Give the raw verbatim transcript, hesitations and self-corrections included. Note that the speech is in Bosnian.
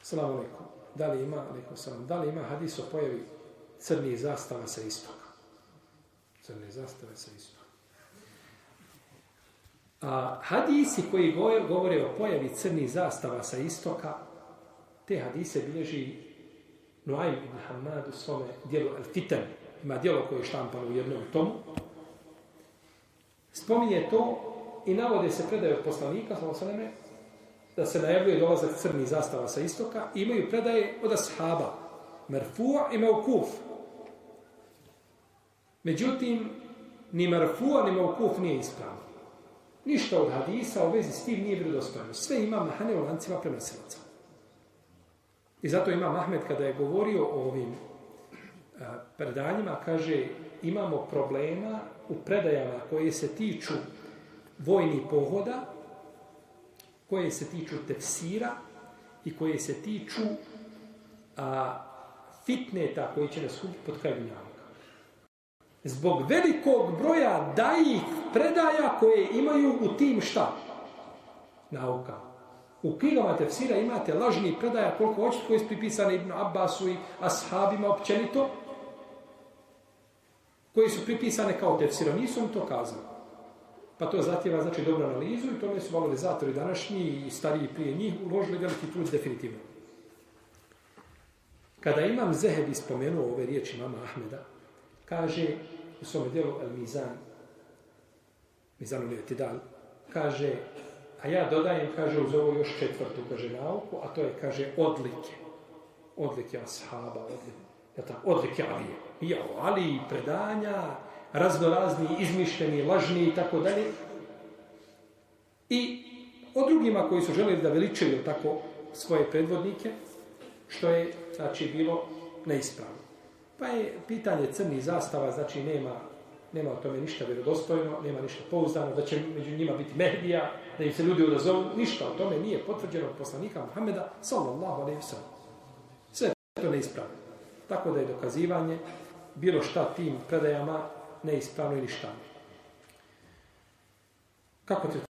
Salamu alaikum. Da li ima, alaikum salam, da li ima hadis o pojavi crnih zastava sa istoka? Crne zastave sa istoka. A hadisi koji govore o pojavi crnih zastava sa istoka, te hadise bilježi Nuaym ibn Hamad u svome dijelu Al-Fitan. Ima dijelo koje je štampano u jednom tomu. Spominje to i navode se predaje od poslanika, sallallahu da se najavljuje dolazak crnih zastava sa istoka, i imaju predaje od ashaba, marfu' i mawkuf. Međutim, ni marfu' ni mawkuf nije ispravno. Ništa od hadisa u vezi s tim nije vjerodostojno. Sve ima mahane u lancima prenosilaca. I zato Imam Ahmed, kada je govorio o ovim a, predanjima, kaže, imamo problema u predajama koje se tiču vojnih pohoda, koje se tiču tefsira i koje se tiču a, fitneta koji će nas skupiti pod kraj dunjaluka. Zbog velikog broja dajih predaja koje imaju u tim šta? Naukama. U knjigama tefsira imate lažnih predaja koliko hoćete koji su pripisane Ibn Abbasu i ashabima općenito, koji su pripisane kao tefsira. Nisu mi to kazali. Pa to zahtjeva znači dobru analizu i tome su valorizatori današnji i stariji prije njih uložili veliki trud definitivno. Kada Imam Zehebi spomenuo ove riječi Imama Ahmeda, kaže u svome dijelu Al-Mizan, Mizanul I'tidal, kaže, a ja dodajem, kaže, uz ovo još četvrtu, kaže, nauku, a to je, kaže, odlike. Odlike ashaba, odlike, ja tako, odlike Alije. I ja, Ali, predanja, raznorazni, izmišljeni, lažni i tako dalje. I o drugima koji su želeli da veličaju tako svoje predvodnike, što je, znači, bilo neispravno. Pa je pitanje crnih zastava, znači nema, nema o tome ništa vjerodostojno, nema ništa pouzdano, da će među njima biti Mehdija, da im se ljudi odazovu, ništa o tome nije potvrđeno od poslanika Muhameda, sallallahu alejhi ve sellem. Sve to neispravno. Tako da je dokazivanje bilo šta tim predajama neispravno i ništa. Kako